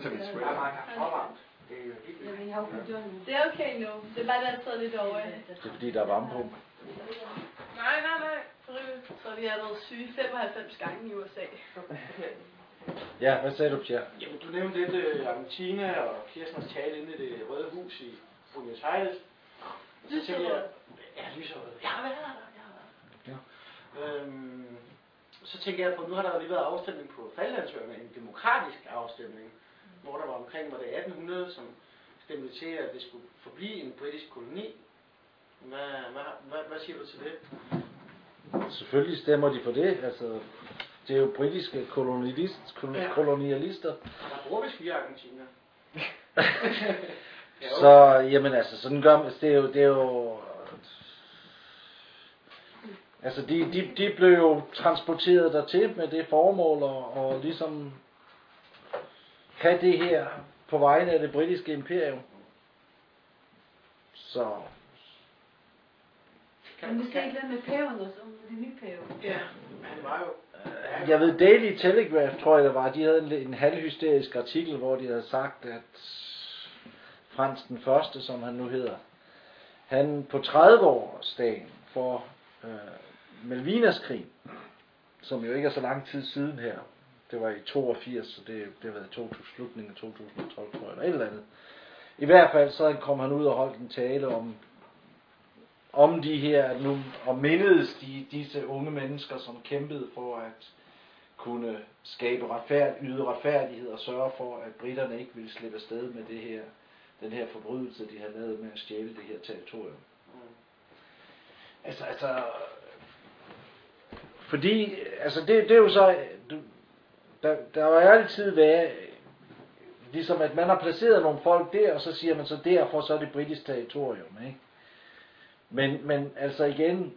Det er okay nu. Det er bare, der er taget lidt over. Det er fordi, der er varmepumpe. Nej. Så vi har været syge 95 gange i USA. Ja, hvad sagde du, Pierre? Jamen, du nævnte lidt Argentina og Kirstens tale inde i det Røde Hus i Buenos Aires. Lyserød. Ja, lyserød. Jeg har været der. Ja. Så tænker jeg på, nu har der lige været afstemning på Falklandsøerne, en demokratisk afstemning, hvor der var omkring, var det 1800, som stemte til, at det skulle forblive en britisk koloni. Hvad siger du til det? Selvfølgelig stemmer de for det. Altså, det er jo britiske kolonialister. Der bruger vi skier Argentina. Så, jamen altså, sådan gør man, det er jo altså, de blev jo transporteret dertil med det formål, og ligesom have det her på vegne af det britiske imperium. Så Men vi skal ikke lade med paven også, om det nye pave. Ja, han var jo... Jeg ved, Daily Telegraph, tror jeg det var, de havde en halvhysterisk artikel, hvor de havde sagt, at Frans den Første, som han nu hedder, han på 30-årsdagen for Malvinas-krigen, som jo ikke er så lang tid siden her, det var i 82, så det har været slutningen af 2012, tror jeg, eller et eller andet. I hvert fald så kom han ud og holdt en tale om de her, nu, og mindedes disse unge mennesker, som kæmpede for at kunne skabe yde retfærdighed og sørge for, at britterne ikke ville slippe afsted med den her forbrydelse, de havde lavet med at stjæle det her territorium. Altså, fordi, altså det er jo så, der har jo altid været, ligesom at man har placeret nogle folk der, og så siger man så derfor, så er det britisk territorium, ikke? Men altså igen,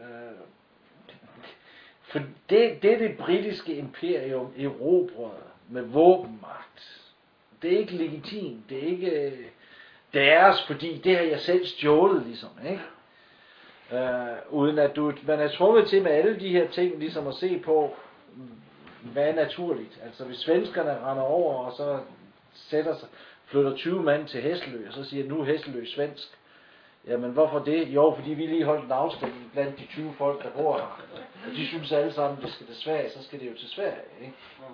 for det britiske imperium erobrede med våbenmagt, det er ikke legitimt, det er ikke deres, fordi det har jeg selv stjålet, ligesom, ikke? Uden at man er tvunget til med alle de her ting, ligesom at se på, hvad er naturligt. Altså hvis svenskerne render over, og så flytter 20 mand til Hesselø, og så siger nu Hesselø svensk. Jamen hvorfor det? Jo, fordi vi lige holdt en afstemning blandt de 20 folk, der bor her. Og de synes alle sammen, det skal til Sverige, så skal det jo til Sverige, ikke?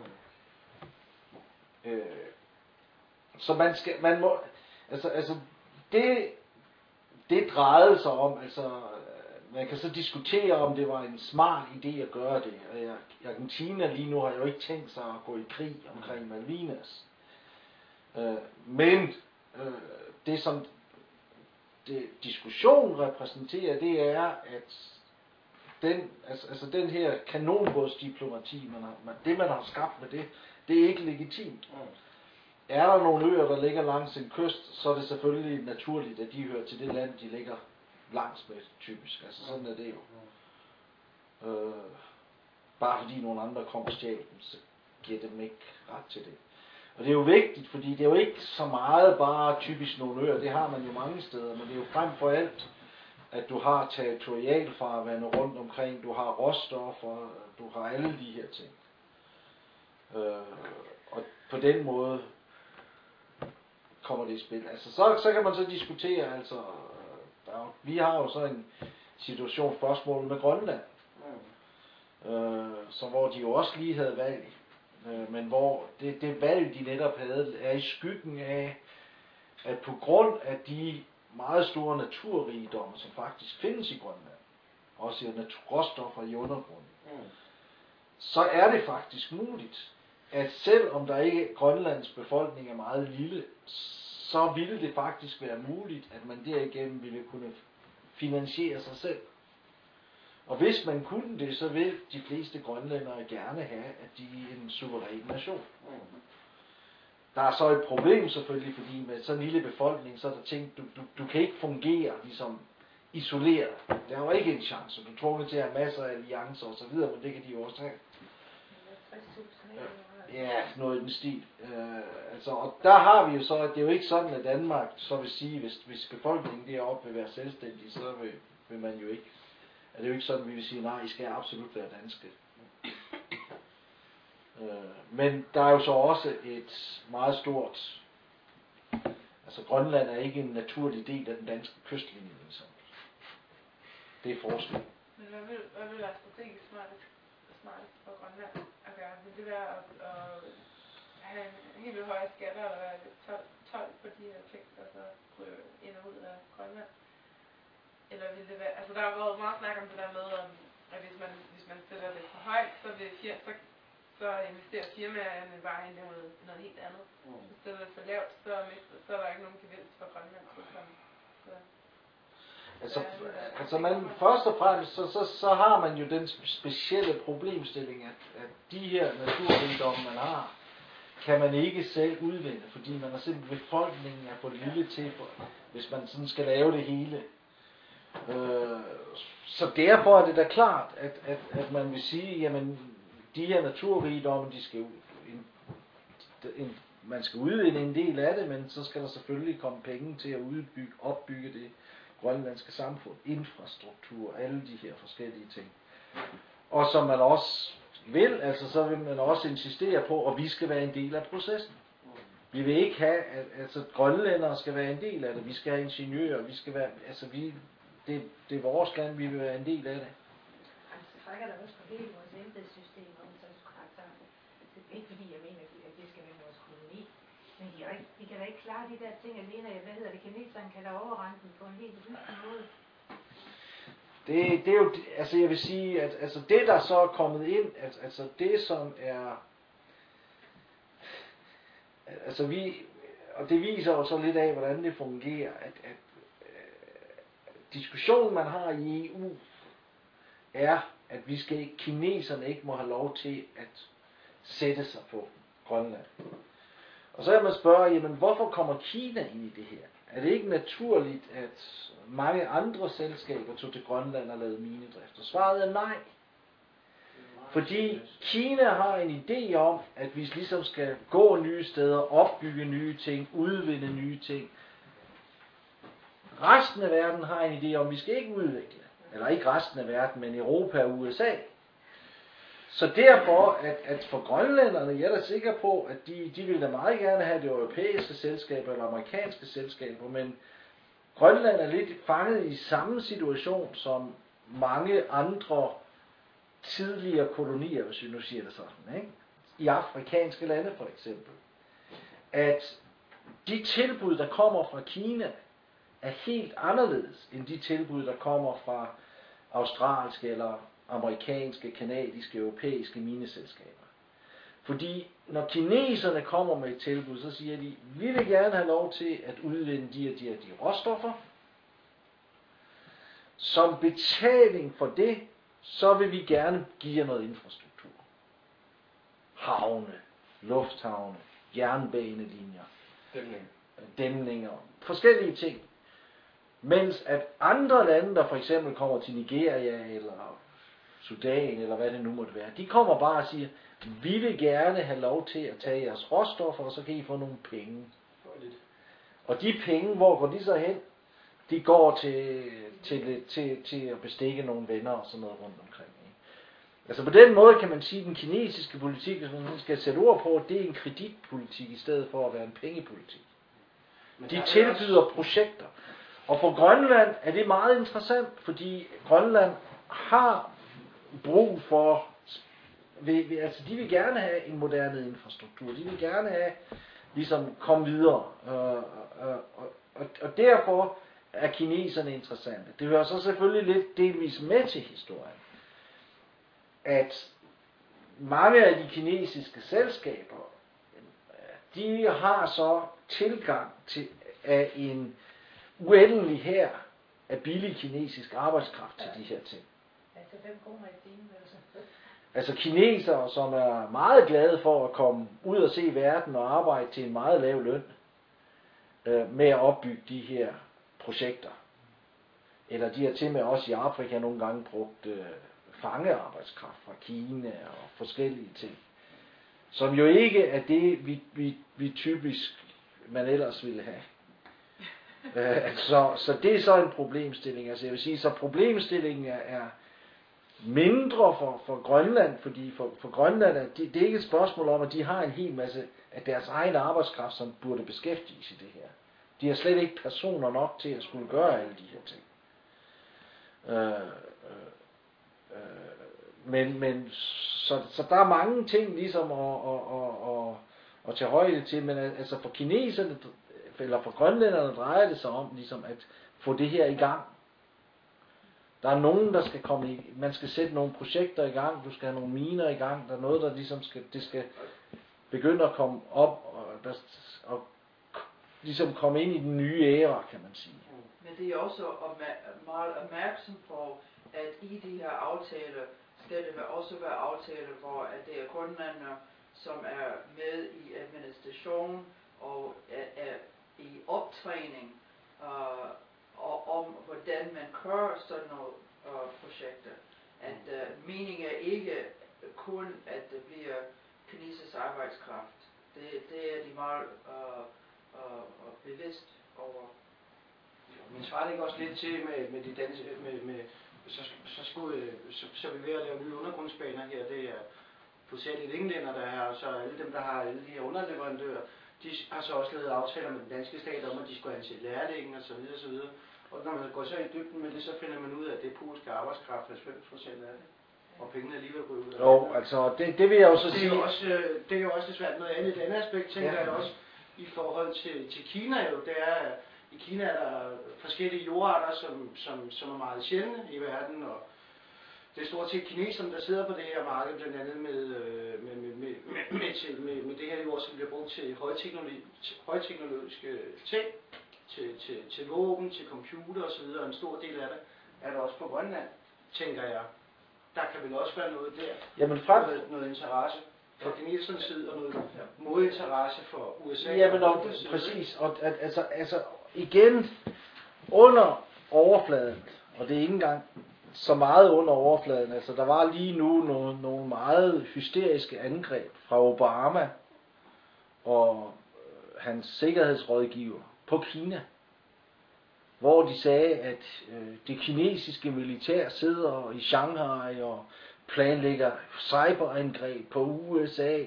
Så man må, altså det drejede sig om, altså man kan så diskutere, om det var en smart idé at gøre det. Og Argentina lige nu har jo ikke tænkt sig at gå i krig omkring Malvinas. Men det som diskussion repræsenterer, det er, at den her kanonbådsdiplomati, man har skabt med det er ikke legitimt. Er der nogle øer, der ligger langs en kyst, så er det selvfølgelig naturligt, at de hører til det land, de ligger langs med, typisk. Altså sådan er det jo. Bare fordi nogle andre kommer og stjæler dem, så giver dem ikke ret til det. Og det er jo vigtigt, fordi det er jo ikke så meget bare typisk nogle øer, det har man jo mange steder, men det er jo frem for alt, at du har territorialfarvande rundt omkring, du har råstoffer, du har alle de her ting. Og på den måde kommer det i spil. Altså så kan man så diskutere, altså vi har jo så en spørgsmål med Grønland, så hvor de jo også lige havde valg, men hvor det valg de netop havde er i skyggen af, at på grund af de meget store naturrigdomme, som faktisk findes i Grønland, også i råstoffer i undergrunden, så er det faktisk muligt, at selvom der ikke Grønlands befolkning er meget lille, så ville det faktisk være muligt, at man derigennem ville kunne finansiere sig selv. Og hvis man kunne det, så vil de fleste grønlændere gerne have, at de er en suveræn nation. Der er så et problem selvfølgelig, fordi med sådan en lille befolkning, så er der ting, du kan ikke fungere ligesom isoleret. Der er jo ikke en chance. Du er tvunget til at have masser af alliancer og så videre, men det kan de jo også have. Ja, noget i den stil. Og der har vi jo så, at det er jo ikke sådan, at Danmark så vil sige, hvis befolkningen deroppe vil være selvstændig, så vil man jo ikke. Er det jo ikke sådan, vi vil sige, nej, I skal absolut være danske. Men der er jo så også et meget stort, altså Grønland er ikke en naturlig del af den danske kystlinje, ligesom. Det er forskel. Men hvad vil være strategisk smart for Grønland at gøre? Vil det være at have en helt vildt høje skatter, eller være lidt 12 på de her ting, der så ryger ind og ud af Grønland? Eller vil det være, altså der har været meget snak om det der med, at hvis man sætter det for højt, så investerer firmaerne bare i noget helt andet. Hvis det er for lavt, så er der ikke nogen gevinst for Grønland. Altså man, først og fremmest, så har man jo den specielle problemstilling, at de her naturrigdomme, man har, kan man ikke selv udvinde, fordi man har simpelthen befolkningen er for lille til, hvis man sådan skal lave det hele. Så derfor er det da klart, at man vil sige, jamen de her naturrigdomme, de skal man skal udvinde en del af det, men så skal der selvfølgelig komme penge til at opbygge det grønlandske samfund, infrastruktur, alle de her forskellige ting. Og som man også vil, altså så vil man også insistere på, at vi skal være en del af processen. Vi vil ikke have, at grønlændere skal være en del af det. Vi skal have ingeniører, vi skal være, altså det er vores land, vi vil være en del af det. Altså trækker der også på hele vores embedssystem om sådan karakter. Det er ikke fordi, jeg mener, at det skal være vores koloni. Men vi kan da ikke klare de der ting alene. Hvad hedder det? Kineserne kan da overrende den på en helt hyggelig måde. Det er jo, altså jeg vil sige, at altså det der så er kommet ind, altså det som er, altså og det viser jo så lidt af, hvordan det fungerer, at diskussionen man har i EU er, at kineserne ikke må have lov til at sætte sig på Grønland. Og så kan man spørge, jamen hvorfor kommer Kina ind i det her? Er det ikke naturligt, at mange andre selskaber tog til Grønland og lavede minedrift? Og svaret er nej. Fordi Kina har en idé om, at vi ligesom skal gå nye steder, opbygge nye ting, udvinde nye ting. Resten af verden har en idé om, at vi skal ikke udvikle. Eller ikke resten af verden, men Europa og USA. Så derfor, at for grønlænderne, jeg er da sikker på, at de vil da meget gerne have det europæiske selskaber eller amerikanske selskaber, men Grønland er lidt fanget i samme situation som mange andre tidligere kolonier, hvis vi nu siger det sådan, ikke? I afrikanske lande for eksempel. At de tilbud, der kommer fra Kina, er helt anderledes end de tilbud, der kommer fra australske eller amerikanske, kanadiske, europæiske mineselskaber. Fordi når kineserne kommer med et tilbud, så siger de, vi vil gerne have lov til at udvinde de råstoffer. Som betaling for det, så vil vi gerne give jer noget infrastruktur. Havne, lufthavne, jernbanelinjer, dæmninger, forskellige ting. Mens at andre lande, der for eksempel kommer til Nigeria eller Sudan eller hvad det nu måtte være, de kommer bare og siger, vi vil gerne have lov til at tage jeres råstoffer, og så kan I få nogle penge. Og de penge, hvor går de så hen? De går til at bestikke nogle venner og sådan noget rundt omkring. Ikke? Altså på den måde kan man sige, at den kinesiske politik, hvis man skal sætte ord på, det er en kreditpolitik i stedet for at være en pengepolitik. De tilbyder projekter. Og for Grønland er det meget interessant, fordi Grønland har brug for, altså de vil gerne have en moderne infrastruktur, de vil gerne have, ligesom komme videre, og derfor er kineserne interessante. Det hører så selvfølgelig lidt delvis med til historien, at mange af de kinesiske selskaber, de har så tilgang til af en uendelig hær af billig kinesisk arbejdskraft til de her ting. Altså 5 kroner i timen, altså. Altså kinesere, som er meget glade for at komme ud og se verden og arbejde til en meget lav løn med at opbygge de her projekter. Eller de har til med også i Afrika nogle gange brugt fangearbejdskraft fra Kina og forskellige ting. Som jo ikke er det, vi typisk man ellers ville have. Så det er så en problemstilling. Altså jeg vil sige, så problemstillingen er mindre for Grønland, fordi for Grønland er det er ikke et spørgsmål om, at de har en hel masse af deres egen arbejdskraft, som burde beskæftiges i det her. De har slet ikke personer nok til at skulle gøre alle de her ting. Men så der er mange ting ligesom at tage højde til, men altså for kineserne eller for grønlænderne drejer det sig om ligesom at få det her i gang. Der er nogen, der skal komme i, man skal sætte nogle projekter i gang, du skal have nogle miner i gang, der er noget, der ligesom skal begynde at komme op og ligesom komme ind i den nye æra, kan man sige. Men det er også meget opmærksom på, at i de her aftaler skal det også være aftaler, hvor at det er grønlændere, som er med i administration og er i optræning og om hvordan man kører sådan nogle projekter. At meningen er ikke kun at det bliver kinesisk arbejdskraft. Det er de meget bevidst over. Men svarer det ikke også lidt til med de danske, så er vi ved at lave nye undergrundsbaner her, det er hovedsageligt englænder, der er, og så alle dem, der har alle de her underleverandører, de har så også lavet aftaler med den danske stat om, at de skulle ansætte lærlinge og så videre, så videre. Og når man går så i dybden med det, så finder man ud af, at det er polske arbejdskraft, 90% af det. Og pengene alligevel går ud af Jo, altså det vil jeg jo så sige. Det er jo også svært noget andet. Et andet aspekt, tænker jeg også, i forhold til Kina jo, det er, at i Kina er der forskellige jordarter, som er meget sjældne i verden, og det er stort set kineserne, der sidder på det her marked, blandt andet med det her jord, som bliver brugt til højteknologiske ting, til våben, til computer osv., og en stor del af det er der også på Grønland, tænker jeg. Der kan vel også være noget der, jamen, noget interesse fra kinesernes side, og noget modinteresse for USA. Jamen, præcis, og altså igen, under overfladen, og det er ikke engang så meget under overfladen, altså der var lige nu nogle meget hysteriske angreb fra Obama og hans sikkerhedsrådgiver på Kina, hvor de sagde, at det kinesiske militær sidder i Shanghai og planlægger cyberangreb på USA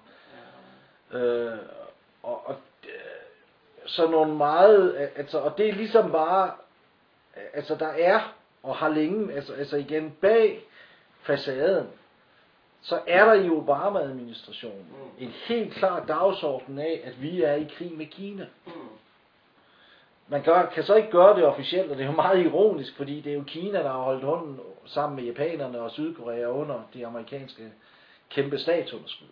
og så nogle meget, altså, og det er ligesom bare, altså der er og har længe, altså igen bag facaden, så er der i Obama-administrationen en helt klar dagsorden af, at vi er i krig med Kina. Man kan så ikke gøre det officielt, og det er jo meget ironisk, fordi det er jo Kina, der har holdt hånden sammen med japanerne og Sydkorea under de amerikanske kæmpe statsunderskud.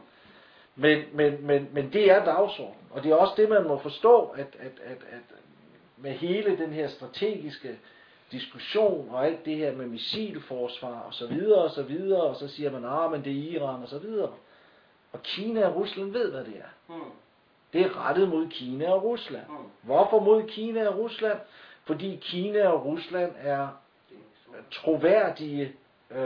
Men det er dagsordenen, og det er også det, man må forstå, at med hele den her strategiske diskussion og alt det her med missilforsvar og så videre, og så siger man, men det er Iran og så videre. Og Kina og Rusland ved, hvad det er. Det er rettet mod Kina og Rusland. Hvorfor mod Kina og Rusland? Fordi Kina og Rusland er troværdige,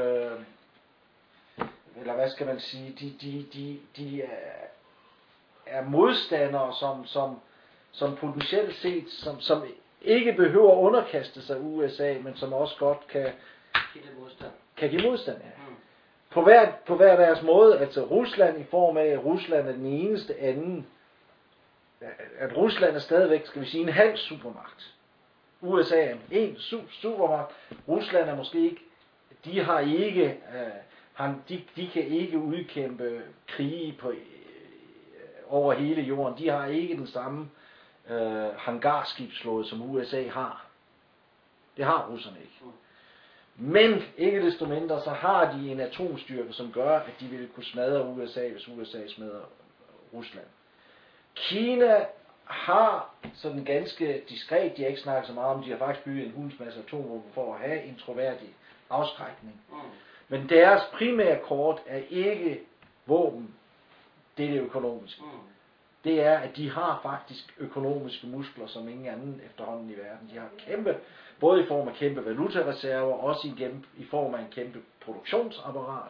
eller hvad skal man sige, de er modstandere, som potentielt set, som ikke behøver at underkaste sig USA, men som også godt kan give modstand. Ja. På hver deres måde, altså Rusland i form af, at Rusland er den eneste anden, at Rusland er stadigvæk, skal vi sige, en halv supermagt. USA er en supermagt. Rusland er måske ikke, de har ikke, de kan ikke udkæmpe krige over hele jorden. De har ikke den samme hangarskibsflåde, som USA har. Det har russerne ikke. Men ikke desto mindre, så har de en atomstyrke, som gør, at de ville kunne smadre USA, hvis USA smadrer Rusland. Kina har sådan ganske diskret, de har ikke snakket så meget om, de har faktisk bygget en hulens masse atomvåben for at have en troværdig afskrækning. Men deres primære kort er ikke våben, det er det økonomiske. Det er, at de har faktisk økonomiske muskler, som ingen anden efterhånden i verden. De har kæmpe, både i form af kæmpe valutareserver, og også i form af en kæmpe produktionsapparat.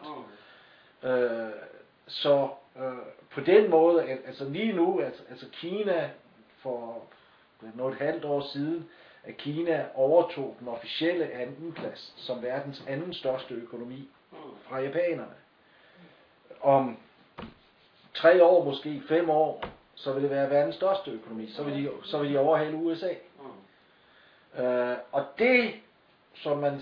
Så på den måde, altså lige nu, altså Kina for noget et halvt år siden, at Kina overtog den officielle andenplads som verdens anden største økonomi fra japanerne. Om 3 år, måske 5 år, så vil det være verdens største økonomi. Så vil de overhale USA. Og det, som man...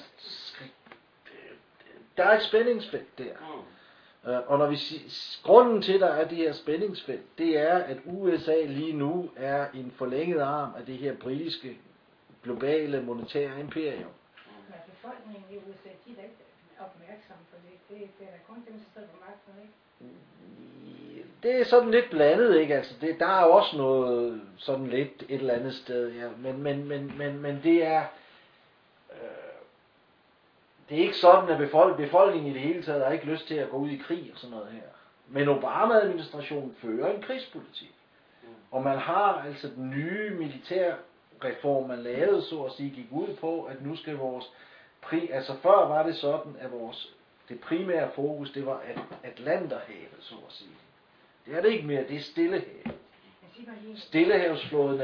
Der er et spændingsfelt der. Og når vi grunden til, at der er det her spændingsfelt, det er, at USA lige nu er en forlænget arm af det her britiske globale monetære imperium. Men befolkningen i USA, de er da ikke opmærksomme på det. Det er da kun dem, der sidder på magten, ikke? Det er sådan lidt blandet, ikke? Altså, der er også noget sådan lidt et eller andet sted, ja. Men det er... Det er ikke sådan, at befolkningen i det hele taget har ikke lyst til at gå ud i krig og sådan noget her. Men Obama-administrationen fører en krigspolitik. Og man har altså den nye militærreform, man lavede, så at sige, gik ud på, at nu skal vores... Altså før var det sådan, at det primære fokus, det var Atlanterhavet, så at sige. Det er det ikke mere, det er Stillehavet. Stillehavsflåden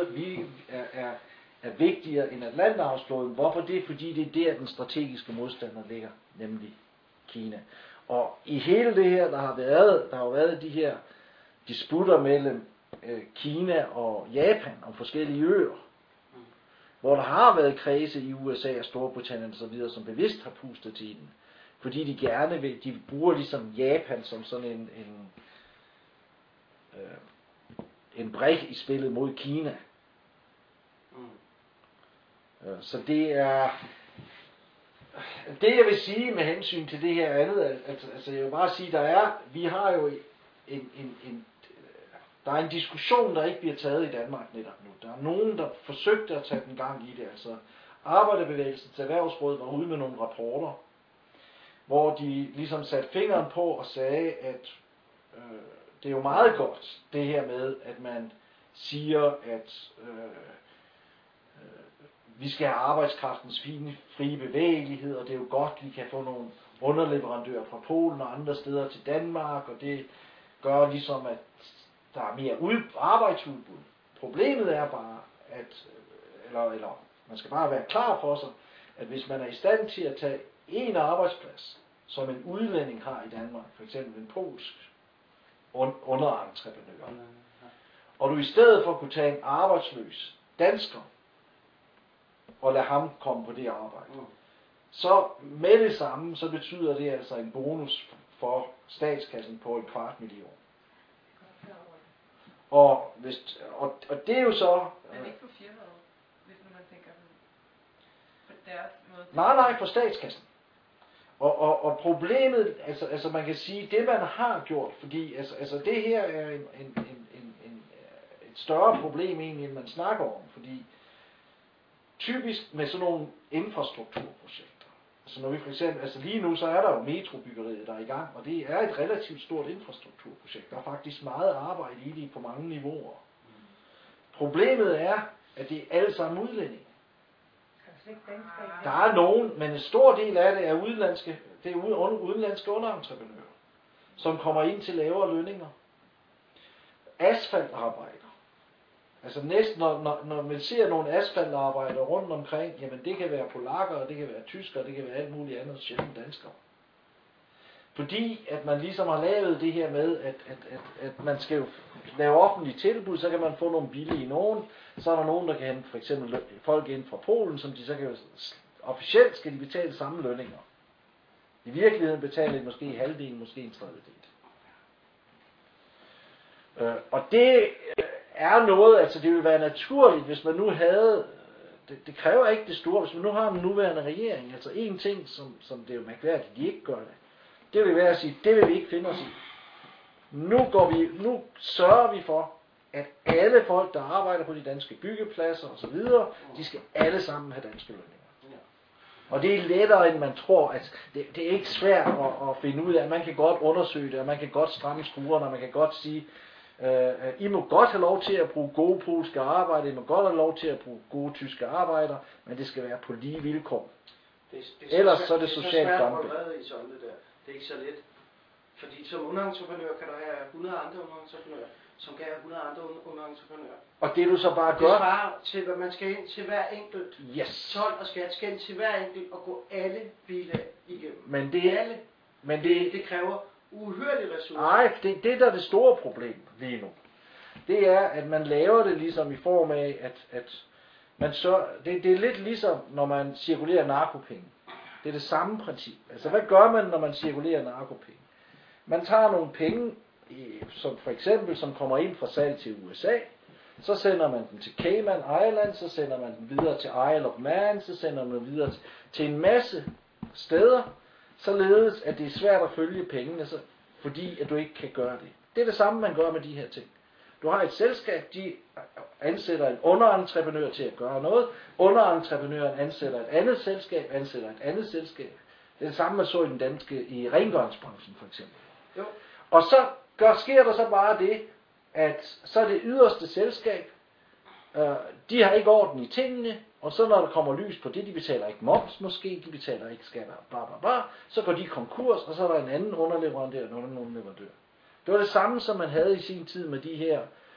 er vigtigere end Atlanterhavsflåden. Hvorfor det? Fordi det er der, den strategiske modstander ligger, nemlig Kina. Og i hele det her, der har været de her disputter mellem Kina og Japan om forskellige øer, hvor der har været kredse i USA og Storbritannien og så videre, som bevidst har pustet til den. Fordi de gerne vil, de bruger ligesom Japan som sådan en brik i spillet mod Kina. Så det er det, jeg vil sige med hensyn til det her andet. Altså jeg vil bare sige, vi har jo der er en diskussion, der ikke bliver taget i Danmark netop nu. Der er nogen, der forsøgte at tage den gang i det. Altså Arbejderbevægelsens Erhvervsråd var ude med nogle rapporter, hvor de ligesom satte fingeren på og sagde, at det er jo meget godt, det her med, at man siger, at vi skal have arbejdskraftens frie bevægelighed, og det er jo godt, vi kan få nogle underleverandører fra Polen og andre steder til Danmark, og det gør ligesom, at der er mere arbejdsudbud. Problemet er bare, at eller man skal bare være klar for sig, at hvis man er i stand til at tage en arbejdsplads, som en udlænding har i Danmark, for eksempel en polsk underentreprenør, og du i stedet for kunne tage en arbejdsløs dansker, og lade ham komme på det arbejde, så med det samme, så betyder det altså en bonus for statskassen på 250.000. Og det er jo så... Men ikke for firmaet, hvis nu man tænker på deres måde. Nej, for statskassen. Og problemet, altså man kan sige, det man har gjort, fordi altså det her er et større problem egentlig, end man snakker om, fordi typisk med sådan nogle infrastrukturprojekter, altså når vi for eksempel, altså lige nu så er der jo metrobyggeriet, der er i gang, og det er et relativt stort infrastrukturprojekt. Der er faktisk meget arbejde i det på mange niveauer. Problemet er, at det er alle sammen udlændinge. Der er nogen, men en stor del af det er udenlandske underentreprenører, som kommer ind til lavere lønninger. Asfaltarbejder. Altså næsten, når man ser nogle asfaltarbejder rundt omkring, jamen det kan være polakker, det kan være tyskere, det kan være alt muligt andet, sjældent danskere. Fordi at man ligesom har lavet det her med, at man skal jo lave offentlige tilbud, så kan man få nogle billige nogen, så er der nogen, der kan hente for eksempel folk ind fra Polen, som de så kan officielt skal de betale samme lønninger. I virkeligheden betaler de måske halvdelen, måske en tredjedel. Og det er noget, altså det ville være naturligt, hvis man nu havde, det kræver ikke det store, hvis man nu har en nuværende regering, altså en ting, som det er jo mærkværdigt, de ikke gør det vil være at sige, det vil vi ikke finde os i. Nu sørger vi for, at alle folk, der arbejder på de danske byggepladser osv., de skal alle sammen have danske lønninger. Og det er lettere, end man tror. At det er ikke svært at finde ud af. Man kan godt undersøge det, og man kan godt stramme skruerne, og man kan godt sige, I må godt have lov til at bruge gode polske arbejdere, I må godt have lov til at bruge gode tyske arbejdere, men det skal være på lige vilkår. Ellers så er det socialt dumping. Det er ikke så let. Fordi som underentreprenør kan der have 100 andre underentreprenører, som gav 100 andre unge entreprenører. Og det du så bare Det gør, svarer til, hvad man skal ind til hver enkelt. yes. Told og skat skal ind til hver enkelt og gå alle biler igennem. Men det, Alle. men Det kræver uhørlige ressourcer. nej, det der er det store problem lige nu. Det er, at man laver det ligesom i form af, at man så, det er lidt ligesom, når man cirkulerer narkopenge. Det er det samme princip. Altså, hvad gør man, når man cirkulerer narkopenge? Man tager nogle penge, som for eksempel, som kommer ind fra salg til USA, så sender man den til Cayman Islands, så sender man den videre til Isle of Man, så sender man den videre til en masse steder, således at det er svært at følge pengene, fordi at du ikke kan gøre det. Det er det samme, man gør med de her ting. Du har et selskab, de ansætter en underentreprenør til at gøre noget. Underentreprenøren ansætter et andet selskab, ansætter et andet selskab. Det er det samme, man så i den danske, i rengøringsbranchen for eksempel. Jo. Og så sker der så bare det, at så er det yderste selskab, de har ikke orden i tingene, og så når der kommer lys på det, de betaler ikke moms måske, de betaler ikke skatter, så går de konkurs, og så er der en anden underleverandør, en anden underleverandør. Det var det samme, som man havde i sin tid med de her,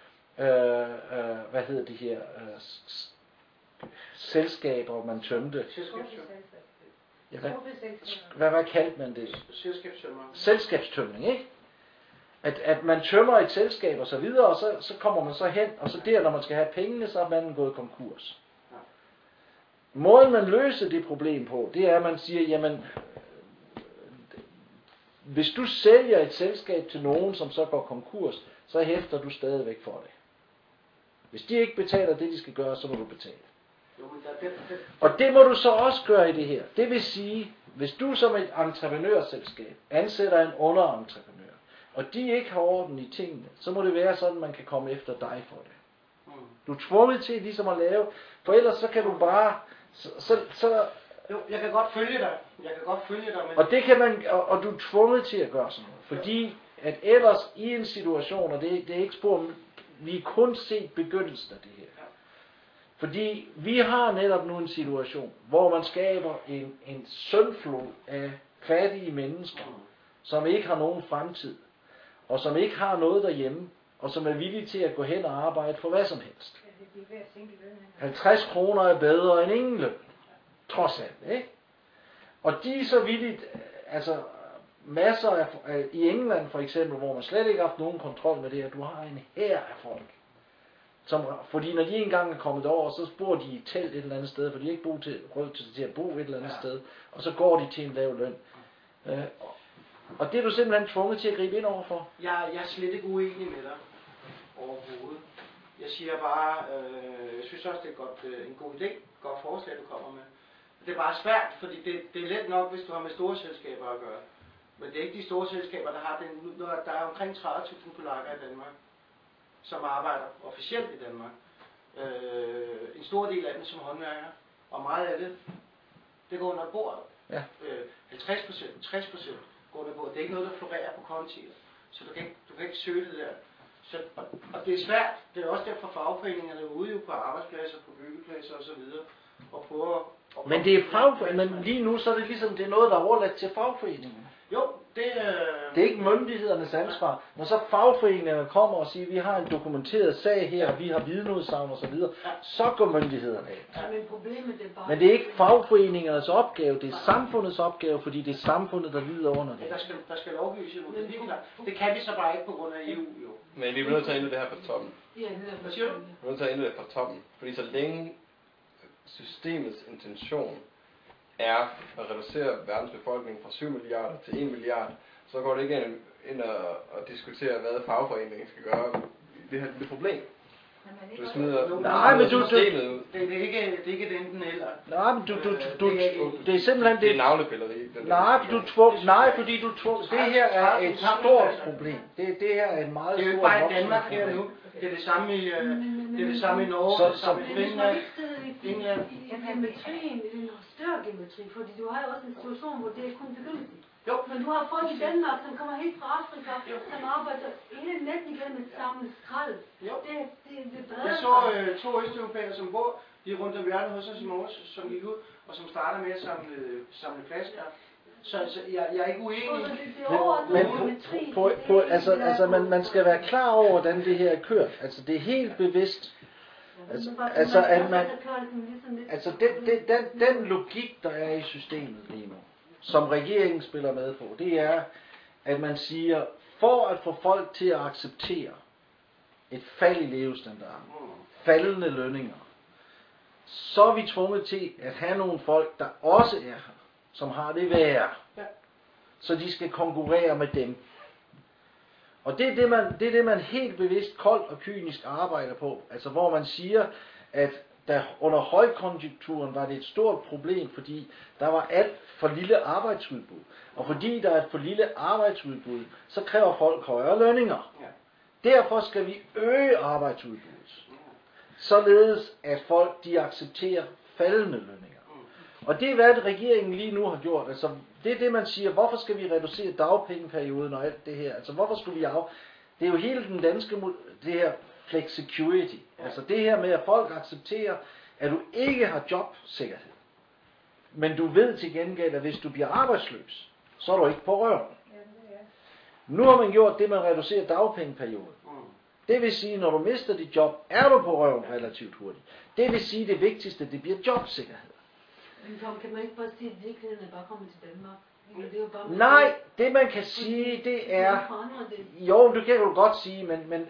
selskaber, man tømte. Ja, hvad kaldte man det? Selskabstømning, ikke? At man tømmer et selskab og så videre, og så kommer man så hen, og så der, når man skal have pengene, så er manden gået konkurs. Måden man løser det problem på, det er, at man siger, jamen, hvis du sælger et selskab til nogen, som så går konkurs, så hæfter du stadigvæk for det. Hvis de ikke betaler det, de skal gøre, så må du betale. Og det må du så også gøre i det her. Det vil sige, hvis du som et entreprenørselskab ansætter en underentreprenør, og de ikke har orden i tingene, så må det være sådan, at man kan komme efter dig for det. Du er tvunget til ligesom at lave, for ellers så kan du bare... Jo, jeg kan godt følge dig. Men... Og det kan man, og du er tvunget til at gøre sådan noget. Fordi at ellers i en situation, og det er ikke spor, vi er kun set begyndelsen af det her. Fordi vi har netop nu en situation, hvor man skaber en syndflod af fattige mennesker, som ikke har nogen fremtid, og som ikke har noget derhjemme, og som er villige til at gå hen og arbejde for hvad som helst. 50 kroner er bedre end ingen løn. Trods alt, ikke? Og de er så villigt, altså masser af, i England for eksempel, hvor man slet ikke har haft nogen kontrol med det her, du har en hær af folk. Fordi når de engang er kommet over, så bor de i et telt et eller andet sted, for de har ikke råd til at bo et eller andet sted, og så går de til en lav løn. Og det er du simpelthen tvunget til at gribe ind overfor. Jeg er slet ikke uenig med dig overhovedet. Jeg siger bare, jeg synes også, det er en god idé, godt forslag, du kommer med. Det er bare svært, fordi det er let nok, hvis du har med store selskaber at gøre. Men det er ikke de store selskaber, der har den. Der er omkring 30.000 polakker i Danmark, som arbejder officielt i Danmark. En stor del af dem som håndværkere, og meget af det går under bordet. Ja. 50%, 60% går under bordet. Det er ikke noget, der florerer på kontier, så du kan ikke søge det der. Så, og det er svært. Det er også derfor fagforeningerne er ude på arbejdspladser, på byggepladser osv. og prøver. Men det er men lige nu så er det ligesom det er noget, der er overladt til fagforeningerne. Jo, det er ikke myndighedernes ansvar. Når så fagforeningerne kommer og siger, at vi har en dokumenteret sag her, og vi har vidneudsagn og så videre, så går myndighederne af. Men det er ikke fagforeningernes opgave, det er samfundets opgave, fordi det er samfundet, der lider under det. Ja, der skal lovgives imod det, det er klart. Det kan vi så bare ikke på grund af EU, jo. Men vi er nødt til at ændre det her fra toppen. Hvad siger du? Vi er nødt til at ændre det fra toppen, fordi så længe systemets intention er at reducere verdens befolkning fra 7 milliarder til 1 milliard, så går det ikke ind og diskutere, hvad fagforeningen skal gøre. Det er et problem. Du smider nej, men systemet ud. Det er ikke det enten eller. Nej, men det er simpelthen det er navlepilleri. Nej, fordi du det her er et stort problem. Det her er en meget stor. Det er jo ikke bare i Danmark her nu. Det er det samme i Norge, det er det samme i Finland. Geometrien er en større geometri, fordi du har jo også en situation, hvor det er kun begyndelsen. Jo. Men du har folk i Danmark, som kommer helt fra Afrika, som arbejder hele natten igennem et samlet skrald. Jo. Det breder jeg så 2 østeuropæere, som bor lige rundt om hjørnet hos os i morges, som gik ud, og som starter med at samle flasker Så jeg er ikke uenig. Men man skal være klar over, hvordan det her er kørt. Altså det er helt bevidst. Den logik, der er i systemet lige nu, som regeringen spiller med på, det er, at man siger, for at få folk til at acceptere et fald i levestandard, faldende lønninger, så er vi tvunget til at have nogle folk, der også er her, som har det værre. Så de skal konkurrere med dem. Og det er det, man helt bevidst, koldt og kynisk arbejder på. Altså hvor man siger, at der under højkonjunkturen var det et stort problem, fordi der var alt for lille arbejdsudbud. Og fordi der er et for lille arbejdsudbud, så kræver folk højere lønninger. Derfor skal vi øge arbejdsudbuddet. Således at folk de accepterer faldende lønninger. Og det er hvad regeringen lige nu har gjort. Altså det er det man siger, hvorfor skal vi reducere dagpengeperioden og alt det her? Altså hvorfor skulle vi det er jo hele den danske det her flexicurity. Altså det her med at folk accepterer at du ikke har jobsikkerhed. Men du ved til gengæld at hvis du bliver arbejdsløs, så er du ikke på røven. Nu har man gjort det, man reducerer dagpengeperioden. Det vil sige, når du mister dit job, er du på røven relativt hurtigt. Det vil sige, det vigtigste, det bliver jobsikkerhed. Men Tom, kan man ikke bare sige, at virkeligheden er bare kommet til Danmark? Det er jo bare Nej, det man kan sige, det er... Jo, det kan du godt sige, men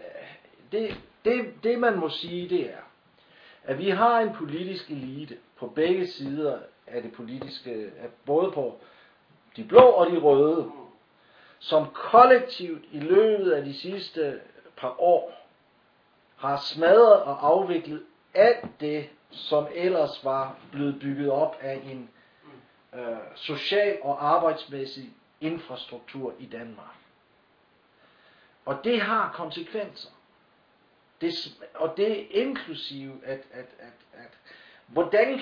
det man må sige, det er, at vi har en politisk elite på begge sider af det politiske, både på de blå og de røde, som kollektivt i løbet af de sidste par år har smadret og afviklet alt det, som ellers var blevet bygget op af en social og arbejdsmæssig infrastruktur i Danmark. Og det har konsekvenser. Og det er inklusive, at hvordan,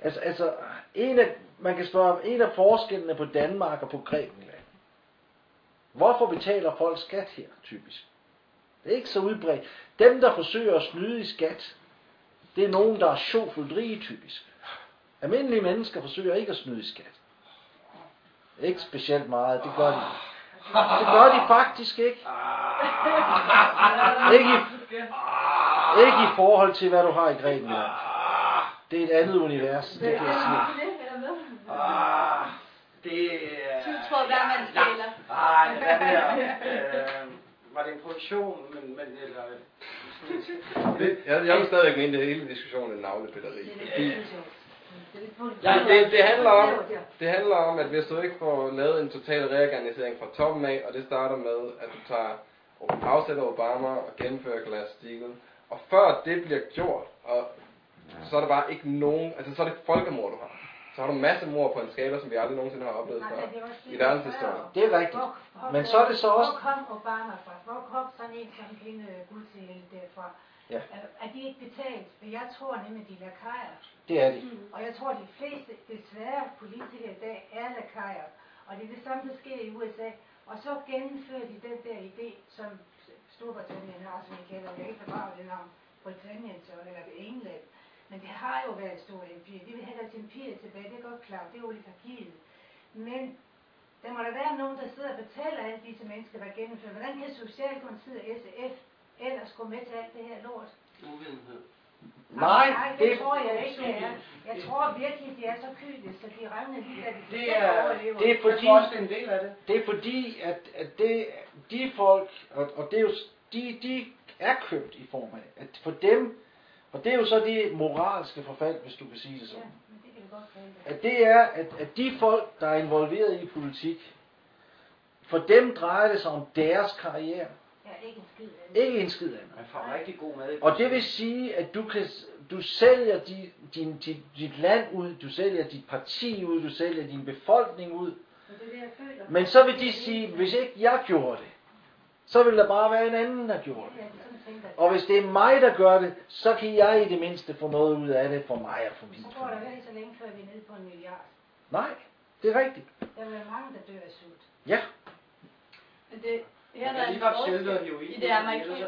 man kan spørge, en af forskellene på Danmark og på Grækenland. Hvorfor betaler folk skat her, typisk? Det er ikke så udbredt. Dem, der forsøger at snyde i skat, det er nogen, der er sjovfuldt rige, typisk. Almindelige mennesker forsøger ikke at snyde i skat. Ikke specielt meget, det gør de. Det gør de faktisk ikke. Ikke i forhold til, hvad du har i Grækenland. Det er et andet univers, det kan jeg sige. Du tror, hvad man stjæler. Var det en produktion, men eller... Jeg vil stadigvæk mene, det hele diskussionen er navlepilleri. Det handler om, at hvis du ikke får lavet en total reorganisering fra toppen af, og det starter med, at du afsætter Obama og gennemfører Glass-Steagall, og før det bliver gjort, og så er der bare ikke nogen, altså så er det folkemord, du har. Så har du en masse mord på en skala, som vi aldrig nogensinde har oplevet før i verdenshistorien. Det er rigtigt. Men så er det så også... Hvor kom Obama fra? Hvor kom sådan en som hende Guldsild derfra? Ja. Er de ikke betalt? For jeg tror nemlig, de er lakajer. Det er de. Og jeg tror, de fleste, desværre, politikere i dag er lakajer. Og det er det samme, der sker i USA. Og så gennemfører de den der idé, som Storbritannien har, som I kalder, jeg ikke fordrager det navn, Britannien eller England. Men det har jo været et stort empire. De vil have deres empire tilbage, det er godt klart, det er oligarkiet. Men der må der være nogen, der sidder og betaler alle disse mennesker, der gennemfører. Hvordan kan Socialdemokratiet og SF ellers gå med til alt det her lort? Uvidenhed. Nej, det tror jeg ikke, det er. Jeg tror virkelig, de er så kyniske, så de regner lige, at de overlever. Det er fordi, jeg tror også, det er en del af det. Det er fordi, at de folk, og det er jo, de er købt i form af, at for dem, og det er jo så det moralske forfald, hvis du kan sige det sådan. Ja, men det kan vi godt kalde det. At det er, at de folk, der er involveret i politik, for dem drejer det sig om deres karriere. Ja, ikke en skid andet. Ikke en skid andet. Man får rigtig god mad. Og det vil sige, at du sælger dit land ud, du sælger dit parti ud, du sælger din befolkning ud. Men så vil de sige, hvis ikke jeg gjorde det, så vil der bare være en anden, der gjorde det. Og hvis det er mig, der gør det, så kan jeg i det mindste få noget ud af det for mig og for min familie. Så går der vel så længe, før vi er nede på 1 milliard. Nej, det er rigtigt. Der vil være mange, der dør af sult. Ja. Men det her er en forskel i det amerikanske.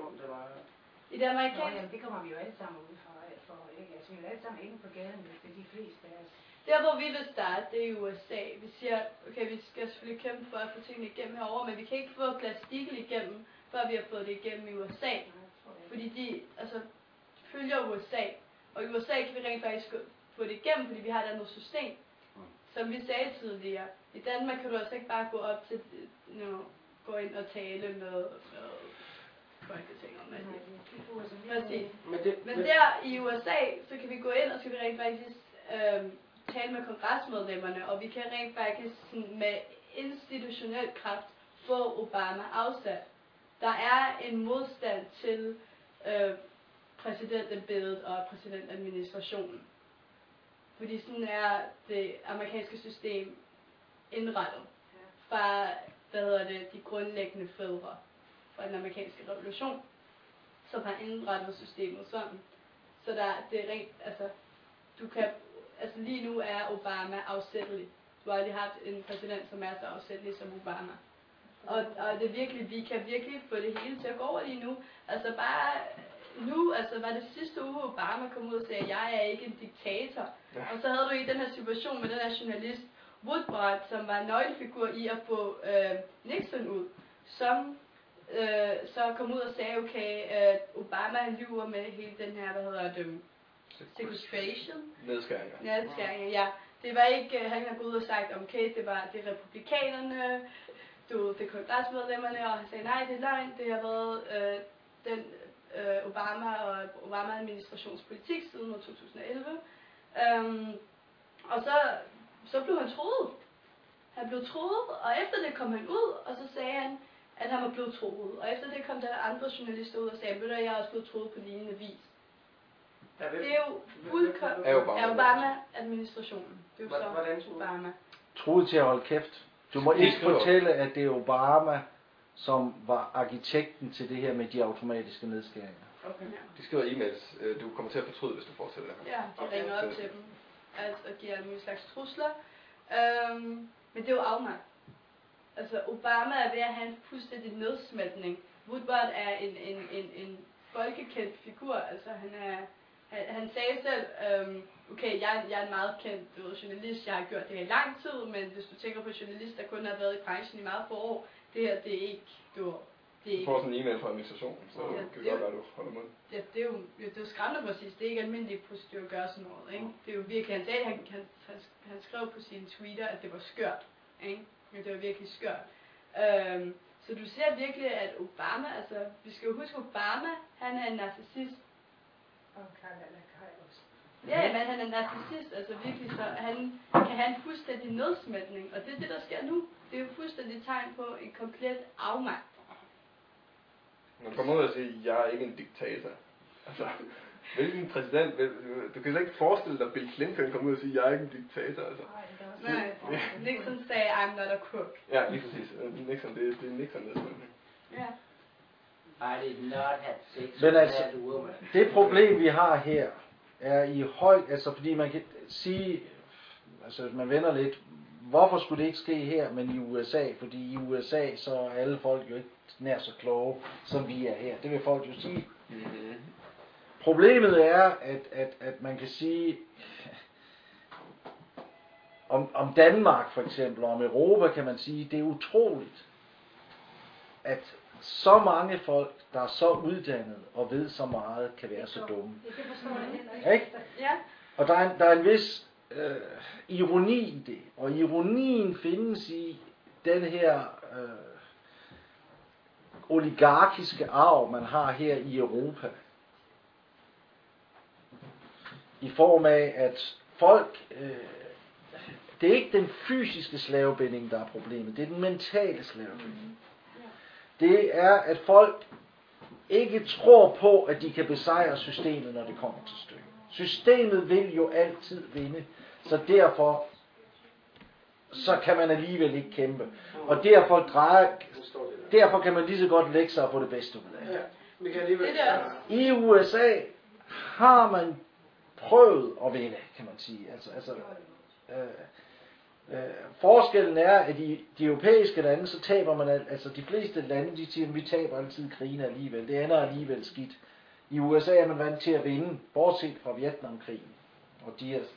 I det amerikanske. Jamen, det kommer vi jo alle sammen ud fra. Ikke? Altså, vi er jo alle sammen inde på gaden, hvis det er de fleste af os. Der hvor vi vil starte, det er i USA. Vi siger, okay, vi skal selvfølgelig kæmpe for at få tingene igennem herovre, men vi kan ikke få Glass-Steagall igennem, før vi har fået det igennem i USA. Fordi de følger USA. Og i USA kan vi rent faktisk få det igennem, fordi vi har et andet system. Som vi sagde tidligere, i Danmark kan du altså ikke bare gå op til, gå ind og tale med Folketinget om det. Men der i USA, så kan vi gå ind, og så kan vi rent faktisk tale med kongresmedlemmerne, og vi kan rent faktisk med institutionel kraft få Obama afsat. Der er en modstand til præsidentembedet og præsidentadministrationen. Fordi sådan er det amerikanske system indrettet fra, de grundlæggende fædre fra den amerikanske revolution, som har indrettet systemet sådan. Så det er rent, lige nu er Obama afsættelig. Du har aldrig haft en præsident, som er så afsættelig som Obama. Og det er virkelig, vi kan virkelig få det hele til at gå over lige nu. Var det sidste uge, Obama kom ud og sagde, at jeg er ikke en diktator. Ja. Og så havde du i den her situation med den her journalist, Woodward, som var en nøglefigur i at få Nixon ud, som så kom ud og sagde, okay, Obama han lyver med hele den her, sequestration. Nedskæringer, ja. Det var ikke, han har gået ud og sagt, okay, det er republikanerne, det er kongresmedlemmerne, og han sagde, nej, det er løgn, det har været Obama og Obama-administrationspolitik siden 2011. Og så blev han troet. Han blev troet, og efter det kom han ud, og så sagde han, at han var blevet troet. Og efter det kom der andre journalister ud og sagde, at jeg er også blevet troet på lignende vis. Det er jo fuldkommen af Obama-administrationen. Det er jo så Obama. Troet til at holde kæft. Du må ikke fortælle, at det er Obama, som var arkitekten til det her med de automatiske nedskæringer. Okay. De skriver e-mails. Du kommer til at fortryde, hvis du fortsætter. Ja, de ringer op til dem. Og giver dem en slags trusler. Men det er jo afmagt. Obama er ved at have en fuldstændig nedsmeltning. Woodward er en folkekendt figur. Han sagde selv, okay, jeg er en meget kendt journalist, jeg har gjort det her i lang tid, men hvis du tænker på journalist, der kun har været i branchen i meget få år, det her, det er ikke, du får sådan en e-mail fra administrationen, så kan det godt være, du holder mund. Ja, det er jo skræmmende præcis, det er ikke almindelig procedure at gøre sådan noget, ikke? Det er jo virkelig, han sagde, han skrev på sine tweeter, at det var skørt, ikke? Men det var virkelig skørt. Så du ser virkelig, at Obama, vi skal jo huske, Obama, han er en narcissist. Ja, men han er en narcissist, virkelig, så han kan have en fuldstændig nedsmeltning, og det er det, der sker nu. Det er jo fuldstændig tegn på en komplet afmagt. Man kommer ud og sige, at jeg er ikke en diktator. Hvilken præsident, du kan slet ikke forestille dig, at Bill Clinton kommer ud og sige, at jeg er ikke en diktator. Nej, Nixon sagde, I'm not a crook. Ja, lige præcis. Nixon, det er Nixon, der er ja. I did not have sex with that woman. Det problem, vi har her, er i høj, fordi man kan sige, man vender lidt, hvorfor skulle det ikke ske her, men i USA? Fordi i USA, så er alle folk jo ikke nær så kloge, som vi er her. Det vil folk jo sige. Mm-hmm. Problemet er, at man kan sige, om Danmark for eksempel, og om Europa kan man sige, det er utroligt, at så mange folk, der er så uddannet og ved så meget, kan være så dumme. Ikke? Ja. Og der er en vis ironi i det. Og ironien findes i den her oligarkiske arv, man har her i Europa. I form af, at folk... det er ikke den fysiske slavebinding, der er problemet. Det er den mentale slavebinding. Det er, at folk ikke tror på, at de kan besejre systemet, når det kommer til stykket. Systemet vil jo altid vinde, så derfor så kan man alligevel ikke kæmpe. Og derfor kan man lige så godt lægge sig og få det bedste ud af det. I USA har man prøvet at vinde, kan man sige. Forskellen er, at i de europæiske lande, så taber man, de fleste lande, de siger, at vi taber altid krigen alligevel. Det ender alligevel skidt. I USA er man vant til at vinde, bortset fra Vietnamkrigen. Og de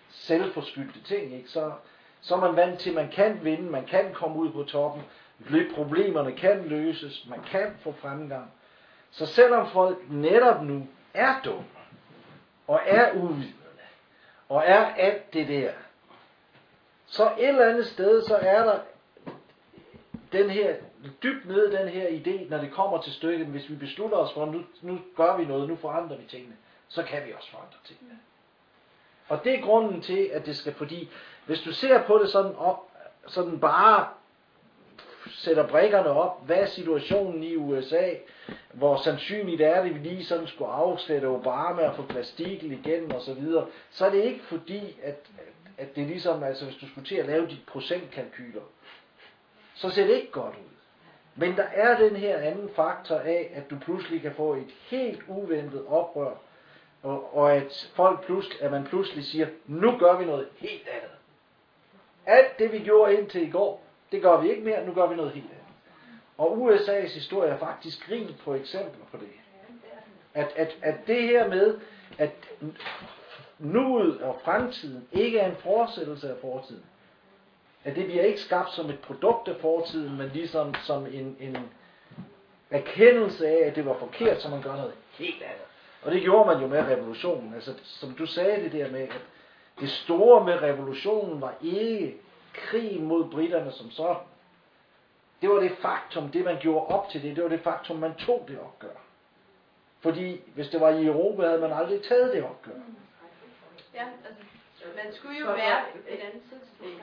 selvforskyldte ting, ikke? Så er man vant til, at man kan vinde, man kan komme ud på toppen, problemerne kan løses, man kan få fremgang. Så selvom folk netop nu er dumme, og er uvidende, og er alt det der, så et eller andet sted, så er der den her, dybt nede den her idé, når det kommer til stykket, hvis vi beslutter os for, nu gør vi noget, nu forandrer vi tingene, så kan vi også forandre tingene. Og det er grunden til, at det skal, fordi hvis du ser på det sådan bare sætter brikkerne op, hvad er situationen i USA, hvor sandsynligt er det, vi lige sådan skulle afsætte Obama og få Glass-Steagall igen og så videre, så er det ikke fordi, at det er ligesom, altså hvis du skulle til at lave de procentkalkyler, så ser det ikke godt ud. Men der er den her anden faktor af, at du pludselig kan få et helt uventet oprør, og at man pludselig siger, nu gør vi noget helt andet. Alt det vi gjorde indtil i går, det gør vi ikke mere, nu gør vi noget helt andet. Og USA's historie er faktisk rig på eksempler på det. At det her med, at nuet og fremtiden ikke er en fortsættelse af fortiden. At det bliver ikke skabt som et produkt af fortiden, men ligesom som en erkendelse af, at det var forkert, så man gør noget helt andet. Og det gjorde man jo med revolutionen. Altså, som du sagde det der med, at det store med revolutionen var ikke krigen mod britterne som sådan. Det var det faktum, det man gjorde op til det var det faktum, man tog det opgør. Fordi hvis det var i Europa, havde man aldrig taget det opgør. Ja, altså, man skulle jo være et andet tidspunkt.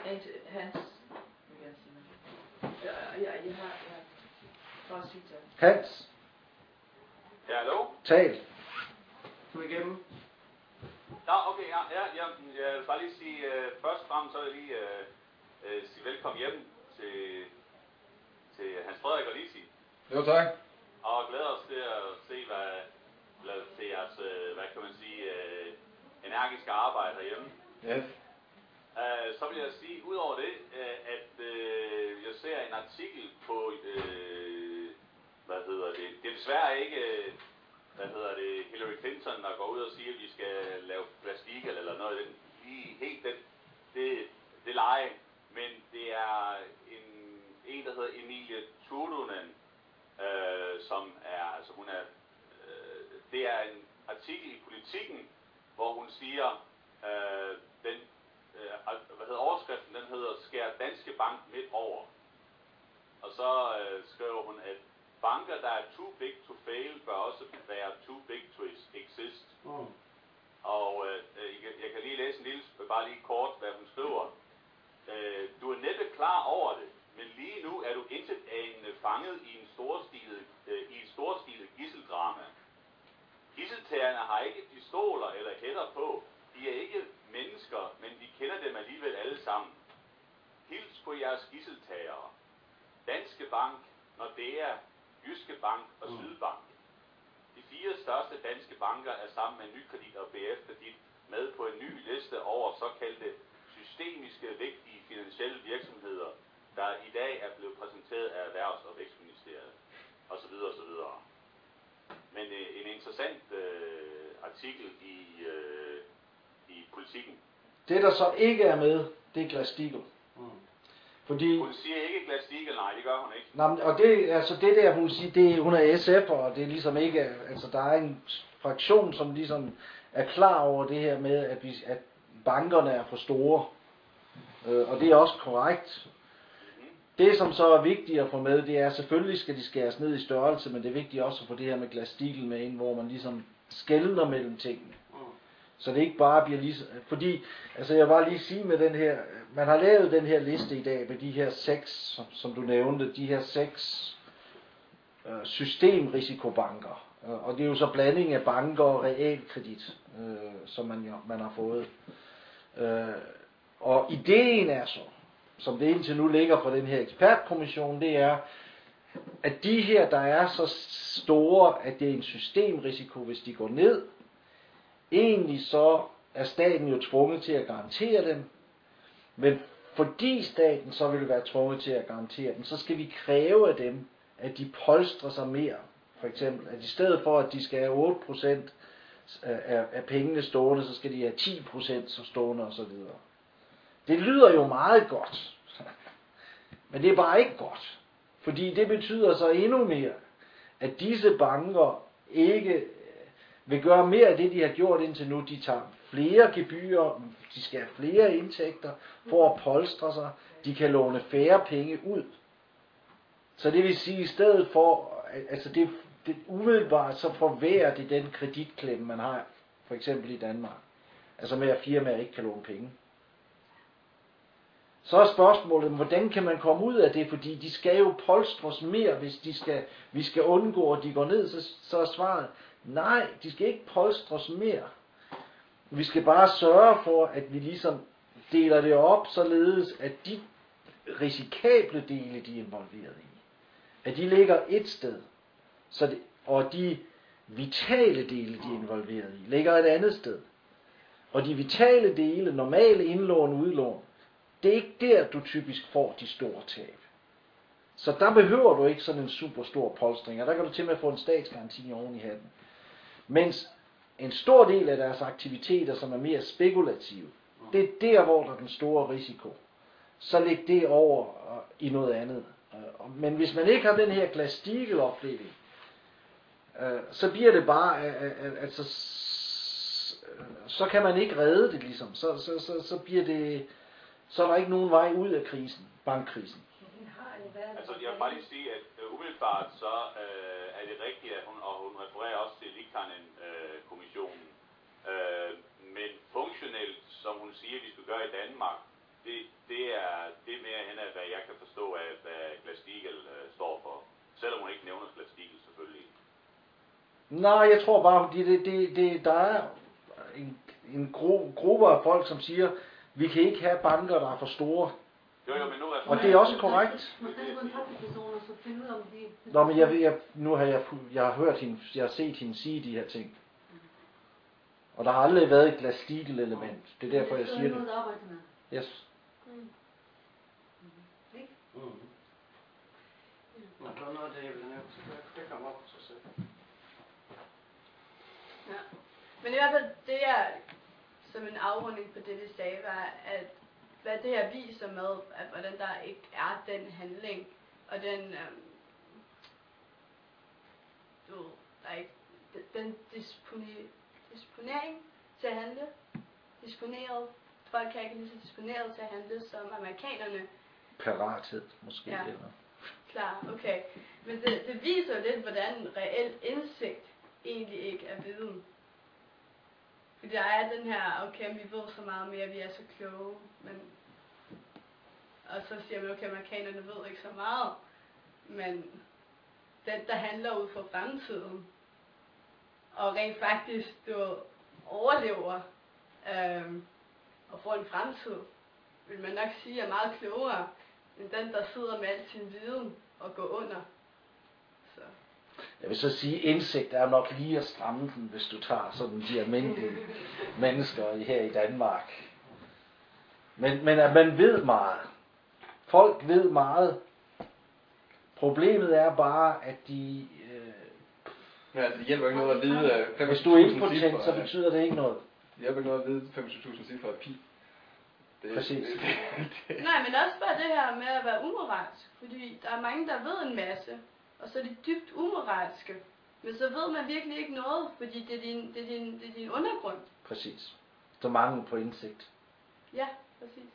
Hans. Ja, hallo? Tal. Du er igennem. Nå, okay, jeg vil bare lige sige, først og fremmest så vil jeg lige sige velkommen hjem til Hans Frederik og Lisi. Jo, tak. Og glæder os til at se, til jeres, hvad kan man sige, energiske arbejde herhjemme. Yes. Så vil jeg sige, udover det, at jeg ser en artikel på, det er desværre ikke, Hillary Clinton, der går ud og siger, at vi skal lave Glass-Steagall eller noget af den, det leje, men det er en der hedder Emilie Turunen, som er, altså hun er, det er en artikel i Politiken, hvor hun siger, overskriften, den hedder Skær Danske Bank midt over. Og så skriver hun, at banker, der er too big to fail, bør også være too big to exist. Og jeg kan lige læse bare lige kort, hvad hun skriver. Du er næppe klar over det, men lige nu er du intetanende fanget i et storstilet gisseldrama. Gisseltagerne har ikke pistoler eller hætter på. De er ikke mennesker, men vi kender dem alligevel alle sammen. Hils på jeres gisseltagere. Danske Bank, Nordea, Jyske Bank og Sydbank. De 4 største danske banker er sammen med Nykredit og BF Kredit med på en ny liste over såkaldte systemiske vigtige finansielle virksomheder, der i dag er blevet præsenteret af Erhvervs- og Vækstministeriet, osv. osv. Men en interessant artikel i Politiken. Det der så ikke er med, det er Glass-Steagall. Fordi hun siger ikke Glass-Steagall, nej, det gør hun ikke. Nej, og det, altså det der, hun siger, det, hun er SF, og det er ligesom ikke, altså der er en fraktion, som ligesom er klar over det her med, at bankerne er for store. Og det er også korrekt. Det, som så er vigtigt at få med, det er, selvfølgelig skal de skæres ned i størrelse, men det er vigtigt også at få det her med Glass-Steagall med ind, hvor man ligesom skelner mellem tingene. Så det ikke bare bliver ligesom, fordi, altså jeg vil bare lige sige med den her, man har lavet den her liste i dag med de her 6, som du nævnte, de her 6 systemrisikobanker. Og det er jo så blanding af banker og realkredit, som man har fået. Og ideen er så, som det indtil nu ligger fra den her ekspertkommission, det er, at de her, der er så store, at det er en systemrisiko, hvis de går ned, egentlig så er staten jo tvunget til at garantere dem, men fordi staten så vil være tvunget til at garantere dem, så skal vi kræve af dem, at de polstrer sig mere. For eksempel, at i stedet for at de skal have 8%, af pengene stående, så skal de have 10% så stående og så videre. Det lyder jo meget godt. Men det er bare ikke godt. Fordi det betyder så endnu mere, at disse banker ikke vil gøre mere af det, de har gjort indtil nu. De tager flere gebyrer, de skal have flere indtægter for at polstre sig. De kan låne færre penge ud. Så det vil sige, i stedet for, altså det umiddelbart, så forværrer det den kreditklemme, man har, for eksempel i Danmark. Altså med at firmaer ikke kan låne penge. Så er spørgsmålet, hvordan kan man komme ud af det, fordi de skal jo polstres mere, hvis vi skal undgå, at de går ned, så er svaret, nej, de skal ikke polstres mere. Vi skal bare sørge for, at vi ligesom deler det op, således at de risikable dele, de er involveret i, at de ligger et sted, og de vitale dele, de er involveret i, ligger et andet sted. Og de vitale dele, normale indlån og udlån, det er ikke der, du typisk får de store tab. Så der behøver du ikke sådan en super stor polstring, og der kan du til med få en statsgaranti oven i hatten. Mens en stor del af deres aktiviteter, som er mere spekulative, det er der, hvor der er den store risiko. Så læg det over i noget andet. Men hvis man ikke har den her Glass-Steagall-opdeling, så bliver det bare, altså, så kan man ikke redde det ligesom. Så bliver det, så er der ikke nogen vej ud af krisen, bankkrisen. Altså jeg vil bare lige sige, at umiddelbart så er det rigtigt, at hun refererer også til Liikanen-kommissionen. Men funktionelt, som hun siger, vi skal gøre i Danmark, det er mere hen af, hvad jeg kan forstå af, hvad Glass-Steagall står for. Selvom hun ikke nævner Glass-Steagall selvfølgelig. Nej, jeg tror bare, der er en gruppe af folk, som siger, vi kan ikke have banker, der er for store. Jo, men nu og det er også korrekt. Nå, men jeg har hørt hende, jeg har set hende sige de her ting. Og der har aldrig været et Glass-Steagall element. Det er derfor, jeg siger det. Yes. Der var noget af det, jeg ville nævne, så det kommer op til sig selv. Ja. Men i hvert fald, det er som en afrunding på det, vi sagde, var, at hvad det her viser med, at hvordan der ikke er den handling, og den, der er ikke, den disponering til at handle, disponeret, folk kan ikke lige så disponeret til at handle som amerikanerne. Parathed, måske. Ja. Eller? Klar, okay. Men det viser jo lidt, hvordan reel indsigt egentlig ikke er viden. Fordi der er den her, okay, vi ved så meget mere, vi er så kloge, men... Og så siger man, okay, amerikanerne ved ikke så meget, men den, der handler ud for fremtiden, og rent faktisk, du overlever og får en fremtid, vil man nok sige, er meget klogere, end den, der sidder med al sin viden og går under. Så. Jeg vil så sige, indsigt er nok lige at stramme den, hvis du tager sådan de almindelige mennesker her i Danmark. Men at man ved meget. Folk ved meget. Problemet er bare, at de... Ja, altså, det hjælper ikke noget at vide... hvis du er impotent, så betyder det ikke noget. Det hjælper ikke noget at vide 25.000 cifre af pi. Præcis. Nej, men også bare det her med at være umoralsk. Fordi der er mange, der ved en masse, og så er de dybt umoralske. Men så ved man virkelig ikke noget, fordi det er din undergrund. Præcis. Så mangel på indsigt. Ja, præcis.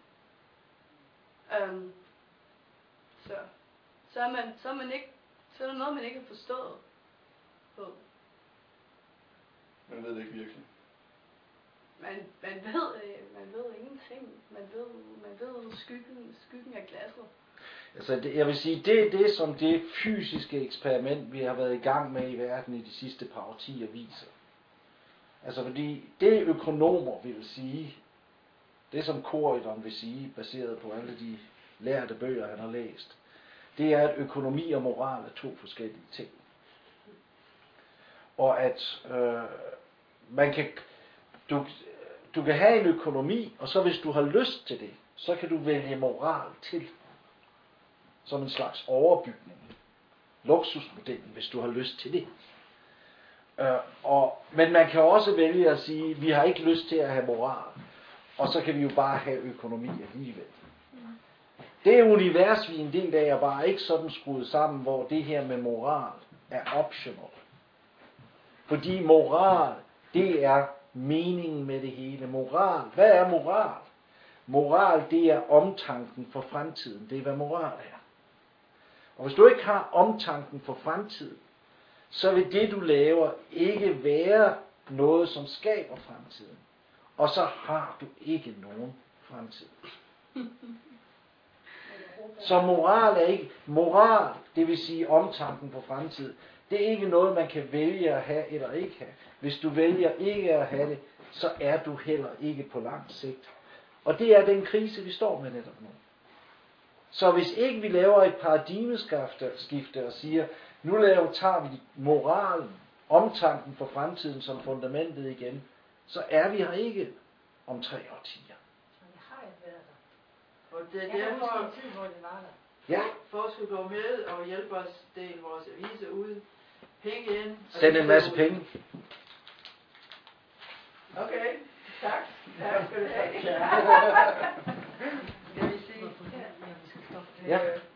Så er der noget, man ikke har forstået på. Man ved det ikke virkelig. Man ved ingenting. Man ved skyggen af glasset. Altså, jeg vil sige, det er det, som det fysiske eksperiment, vi har været i gang med i verden i de sidste par årtier viser. Altså, fordi det økonomer vil sige, det som Corydon vil sige, baseret på alle de lærte bøger, han har læst, det er, at økonomi og moral er to forskellige ting. Og at du kan have en økonomi, og så hvis du har lyst til det, så kan du vælge moral til. Som en slags overbygning. Luksusmodellen, hvis du har lyst til det. Men man kan også vælge at sige, vi har ikke lyst til at have moral, og så kan vi jo bare have økonomi alligevel. Det univers, vi er en del af, er bare ikke sådan skruet sammen, hvor det her med moral er optional. Fordi moral, det er meningen med det hele. Moral, hvad er moral? Moral, det er omtanken for fremtiden. Det er, hvad moral er. Og hvis du ikke har omtanken for fremtiden, så vil det, du laver, ikke være noget, som skaber fremtiden. Og så har du ikke nogen fremtid. Så moral er ikke, moral, det vil sige omtanken for fremtiden, det er ikke noget, man kan vælge at have eller ikke have. Hvis du vælger ikke at have det, så er du heller ikke på lang sigt. Og det er den krise, vi står med netop nu. Så hvis ikke vi laver et paradigmeskifte og siger, nu tager vi moralen, omtanken for fremtiden som fundamentet igen, så er vi her ikke om 3 årtier. Og det er derfor, for at skulle gå med og hjælpe os, dele vores aviser ud, penge ind. Send en masse penge. Okay, tak. Tak skal du have. Skal vi sige? Ja.